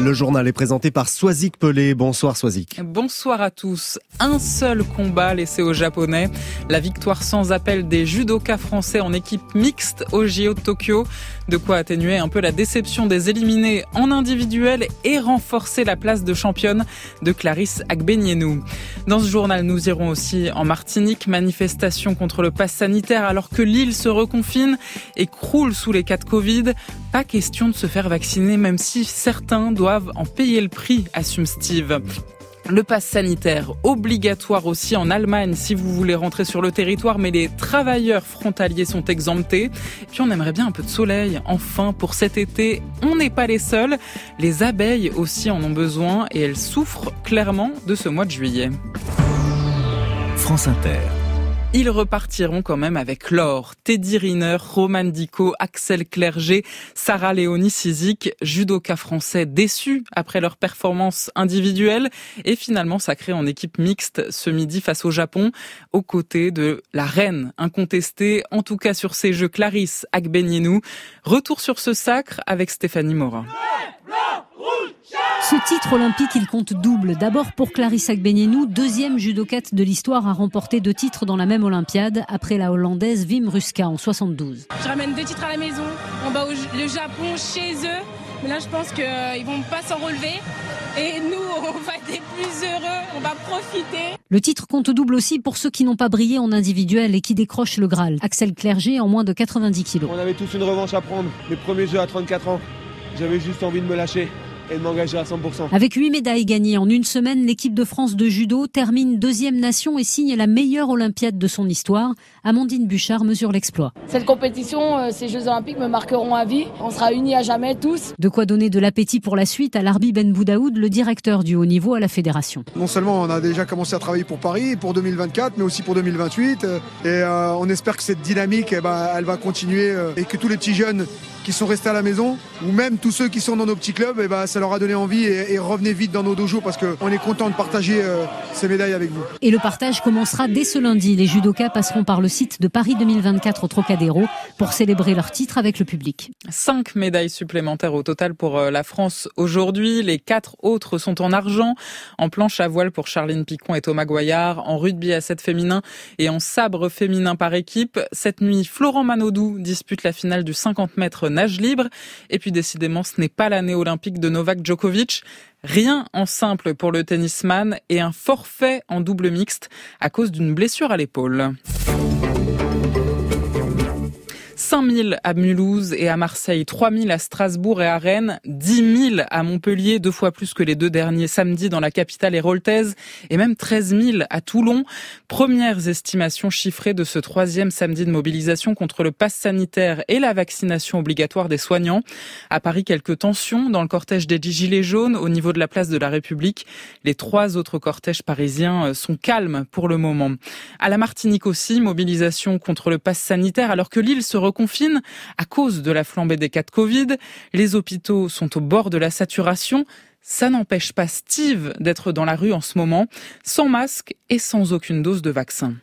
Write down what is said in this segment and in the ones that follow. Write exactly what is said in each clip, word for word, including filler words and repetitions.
Le journal est présenté par Swazik Pelé. Bonsoir Swazik. Bonsoir à tous. Un seul combat laissé aux Japonais. La victoire sans appel des judokas français en équipe mixte au J O de Tokyo. De quoi atténuer un peu la déception des éliminés en individuel et renforcer la place de championne de Clarisse Agbenienou. Dans ce journal, nous irons aussi en Martinique. Manifestation contre le pass sanitaire alors que l'île se reconfine et croule sous les cas de Covid. Pas question de se faire vacciner même si certains doivent en payer le prix, assume Steve. Le pass sanitaire obligatoire aussi en Allemagne si vous voulez rentrer sur le territoire, mais les travailleurs frontaliers sont exemptés. Puis on aimerait bien un peu de soleil, enfin, pour cet été. On n'est pas les seuls. Les abeilles aussi en ont besoin et elles souffrent clairement de ce mois de juillet. France Inter. Ils repartiront quand même avec l'or. Teddy Riner, Roman Dico, Axel Clerget, Sarah Léonie Sizik, judokas français déçus après leur performance individuelle et finalement sacrés en équipe mixte ce midi face au Japon, aux côtés de la reine incontestée, en tout cas sur ces Jeux, Clarisse Agbenienou. Retour sur ce sacre avec Stéphanie Morin. Ce titre olympique, il compte double. D'abord pour Clarisse Agbenienou, deuxième judokate de l'histoire à remporter deux titres dans la même Olympiade, après la Hollandaise Wim Ruska en soixante-douze. Je ramène deux titres à la maison, on bat le Japon chez eux, mais là je pense qu'ils ne vont pas s'en relever. Et nous, on va être les plus heureux, on va profiter. Le titre compte double aussi pour ceux qui n'ont pas brillé en individuel et qui décrochent le Graal. Axel Clerget en moins de quatre-vingt-dix kilos. On avait tous une revanche à prendre. Mes premiers jeux à trente-quatre ans, j'avais juste envie de me lâcher et de m'engager à cent pour cent. Avec huit médailles gagnées en une semaine, l'équipe de France de judo termine deuxième nation et signe la meilleure Olympiade de son histoire. Amandine Bouchard mesure l'exploit. Cette compétition, ces Jeux Olympiques me marqueront à vie. On sera unis à jamais tous. De quoi donner de l'appétit pour la suite à Larbi Ben Boudaoud, le directeur du haut niveau à la fédération. Non seulement on a déjà commencé à travailler pour Paris, pour deux mille vingt-quatre, mais aussi pour deux mille vingt-huit. Et euh, on espère que cette dynamique, eh ben, elle va continuer euh, et que tous les petits jeunes qui sont restés à la maison, ou même tous ceux qui sont dans nos petits clubs, eh ben, ça leur a donné envie et, et revenez vite dans nos dojos parce qu'on est content de partager euh, ces médailles avec vous. Et le partage commencera dès ce lundi. Les judokas passeront par le site de Paris deux mille vingt-quatre au Trocadéro pour célébrer leur titre avec le public. Cinq médailles supplémentaires au total pour la France aujourd'hui. Les quatre autres sont en argent. En planche à voile pour Charline Picon et Thomas Goyard. En rugby à sept féminin et en sabre féminin par équipe. Cette nuit, Florent Manodou dispute la finale du cinquante mètres nage libre. Et puis décidément, ce n'est pas l'année olympique de Novak Djokovic. Rien en simple pour le tennisman et un forfait en double mixte à cause d'une blessure à l'épaule. cinq mille à Mulhouse et à Marseille, trois mille à Strasbourg et à Rennes, dix mille à Montpellier, deux fois plus que les deux derniers samedis dans la capitale héroltaise, et même treize mille à Toulon. Premières estimations chiffrées de ce troisième samedi de mobilisation contre le pass sanitaire et la vaccination obligatoire des soignants. À Paris, quelques tensions dans le cortège des Gilets jaunes au niveau de la place de la République. Les trois autres cortèges parisiens sont calmes pour le moment. À la Martinique aussi, mobilisation contre le pass sanitaire alors que l'île se reconfine à cause de la flambée des cas de Covid. Les hôpitaux sont au bord de la saturation. Ça n'empêche pas Steve d'être dans la rue en ce moment, sans masque et sans aucune dose de vaccin.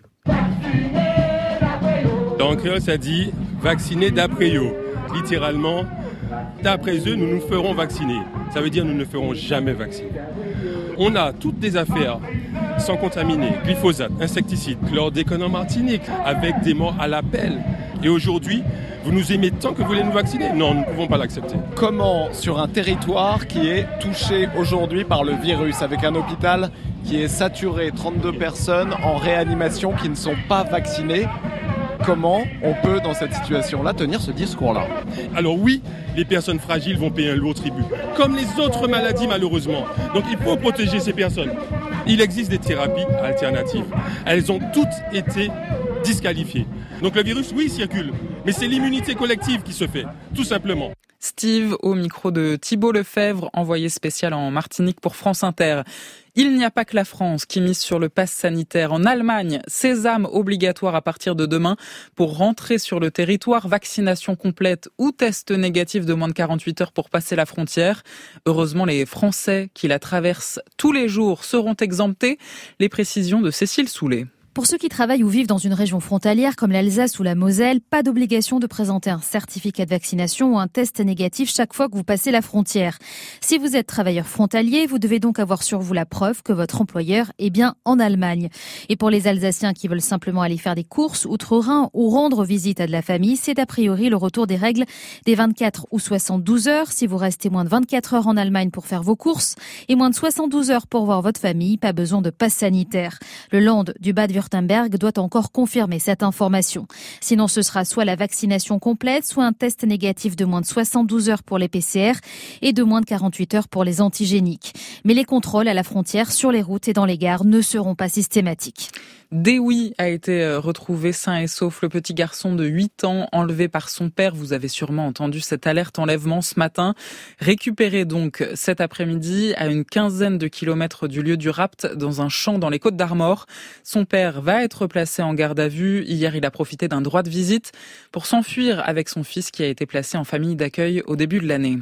En créole, ça dit « vacciner d'après eux ». Littéralement, d'après eux, nous nous ferons vacciner. Ça veut dire nous ne ferons jamais vacciner. On a toutes des affaires sans contaminer, glyphosate, insecticides, chlordécone en Martinique, avec des morts à l'appel. Et aujourd'hui, vous nous aimez tant que vous voulez nous vacciner ? Non, nous ne pouvons pas l'accepter. Comment, sur un territoire qui est touché aujourd'hui par le virus, avec un hôpital qui est saturé, trente-deux personnes en réanimation qui ne sont pas vaccinées, comment on peut, dans cette situation-là, tenir ce discours-là ? Alors oui, les personnes fragiles vont payer un lourd tribut, comme les autres maladies malheureusement. Donc il faut protéger ces personnes. Il existe des thérapies alternatives. Elles ont toutes été disqualifiées. Donc le virus, oui, circule, mais c'est l'immunité collective qui se fait, tout simplement. Steve, au micro de Thibault Lefebvre, envoyé spécial en Martinique pour France Inter. Il n'y a pas que la France qui mise sur le pass sanitaire. En Allemagne, sésame obligatoire à partir de demain pour rentrer sur le territoire, vaccination complète ou test négatif de moins de quarante-huit heures pour passer la frontière. Heureusement, les Français qui la traversent tous les jours seront exemptés. Les précisions de Cécile Soulet. Pour ceux qui travaillent ou vivent dans une région frontalière comme l'Alsace ou la Moselle, pas d'obligation de présenter un certificat de vaccination ou un test négatif chaque fois que vous passez la frontière. Si vous êtes travailleur frontalier, vous devez donc avoir sur vous la preuve que votre employeur est bien en Allemagne. Et pour les Alsaciens qui veulent simplement aller faire des courses outre-Rhin ou rendre visite à de la famille, c'est a priori le retour des règles des vingt-quatre ou soixante-douze heures si vous restez moins de vingt-quatre heures en Allemagne pour faire vos courses et moins de soixante-douze heures pour voir votre famille, pas besoin de passe sanitaire. Le Land du Bade-Württemberg doit encore confirmer cette information. Sinon, ce sera soit la vaccination complète, soit un test négatif de moins de soixante-douze heures pour les P C R et de moins de quarante-huit heures pour les antigéniques. Mais les contrôles à la frontière, sur les routes et dans les gares ne seront pas systématiques. Dewi a été retrouvé sain et sauf. Le petit garçon de huit ans enlevé par son père. Vous avez sûrement entendu cette alerte enlèvement ce matin. Récupéré donc cet après-midi à une quinzaine de kilomètres du lieu du rapt dans un champ dans les Côtes-d'Armor. Son père va être placé en garde à vue. Hier, il a profité d'un droit de visite pour s'enfuir avec son fils qui a été placé en famille d'accueil au début de l'année.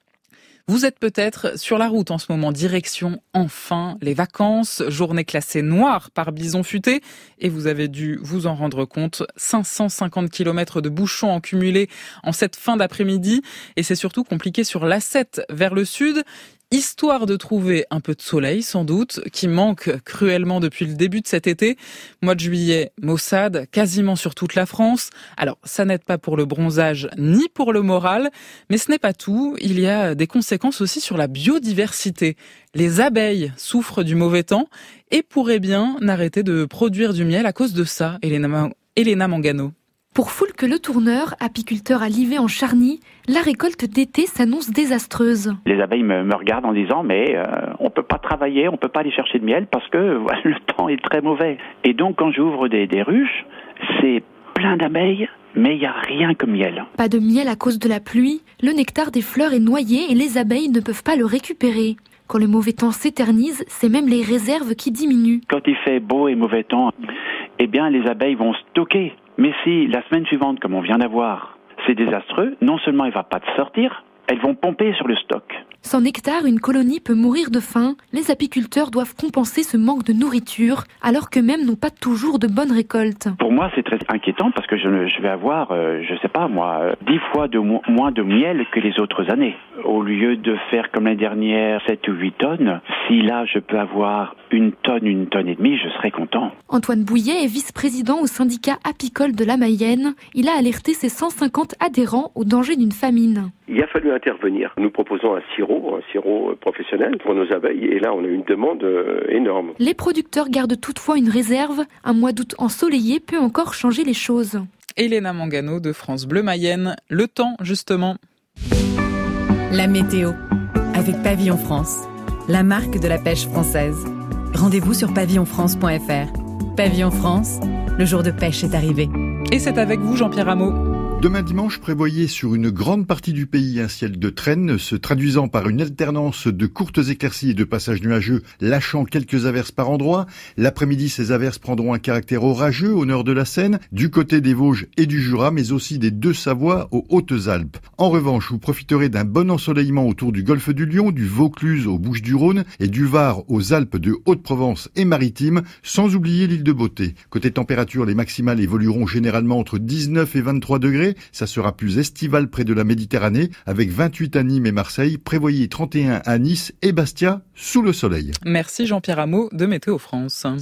Vous êtes peut-être sur la route en ce moment, direction enfin les vacances, journée classée noire par Bison Futé et vous avez dû vous en rendre compte, cinq cent cinquante kilomètres de bouchons en cumulé en cette fin d'après-midi et c'est surtout compliqué sur l'A sept vers le sud. Histoire de trouver un peu de soleil, sans doute, qui manque cruellement depuis le début de cet été. Mois de juillet, maussade, quasiment sur toute la France. Alors, ça n'aide pas pour le bronzage, ni pour le moral, mais ce n'est pas tout. Il y a des conséquences aussi sur la biodiversité. Les abeilles souffrent du mauvais temps et pourraient bien arrêter de produire du miel à cause de ça, Elena, Elena Mangano. Pour Foulque Le Tourneur, apiculteur à Livet en Charny, la récolte d'été s'annonce désastreuse. Les abeilles me, me regardent en disant mais euh, on peut pas travailler, on peut pas aller chercher de miel parce que voilà, le temps est très mauvais. Et donc quand j'ouvre des, des ruches, c'est plein d'abeilles, mais il n'y a rien comme miel. Pas de miel à cause de la pluie, le nectar des fleurs est noyé et les abeilles ne peuvent pas le récupérer. Quand le mauvais temps s'éternise, c'est même les réserves qui diminuent. Quand il fait beau et mauvais temps, eh bien les abeilles vont stocker. Mais si la semaine suivante, comme on vient d'avoir, c'est désastreux, non seulement elle ne va pas sortir, elles vont pomper sur le stock. Sans nectar, une colonie peut mourir de faim. Les apiculteurs doivent compenser ce manque de nourriture, alors qu'eux-mêmes n'ont pas toujours de bonnes récoltes. Pour moi, c'est très inquiétant parce que je, je vais avoir, euh, je sais pas moi, dix fois de mo- moins de miel que les autres années. Au lieu de faire comme l'année dernière sept ou huit tonnes, si là je peux avoir une tonne, une tonne et demie, je serai content. Antoine Bouillet est vice-président au syndicat apicole de la Mayenne. Il a alerté ses cent cinquante adhérents au danger d'une famine. Il a fallu intervenir. Nous proposons un sirop, un sirop professionnel pour nos abeilles et là on a une demande énorme. Les producteurs gardent toutefois une réserve. Un mois d'août ensoleillé peut encore changer les choses. Elena Mangano de France Bleu Mayenne. Le temps, justement. La météo, avec Pavillon France, la marque de la pêche française. Rendez-vous sur pavillon france point f r. Pavillon France, le jour de pêche est arrivé. Et c'est avec vous, Jean-Pierre Rameau. Demain dimanche, prévoyez sur une grande partie du pays un ciel de traîne, se traduisant par une alternance de courtes éclaircies et de passages nuageux, lâchant quelques averses par endroits. L'après-midi, ces averses prendront un caractère orageux au nord de la Seine, du côté des Vosges et du Jura, mais aussi des Deux-Savoies aux Hautes-Alpes. En revanche, vous profiterez d'un bon ensoleillement autour du golfe du Lion, du Vaucluse aux Bouches-du-Rhône et du Var aux Alpes de Haute-Provence et Maritimes, sans oublier l'île de Beauté. Côté température, les maximales évolueront généralement entre dix-neuf et vingt-trois degrés. Ça sera plus estival près de la Méditerranée, avec vingt-huit à Nîmes et Marseille. Prévoyez trente et un à Nice et Bastia, sous le soleil. Merci Jean-Pierre Rameau de Météo France.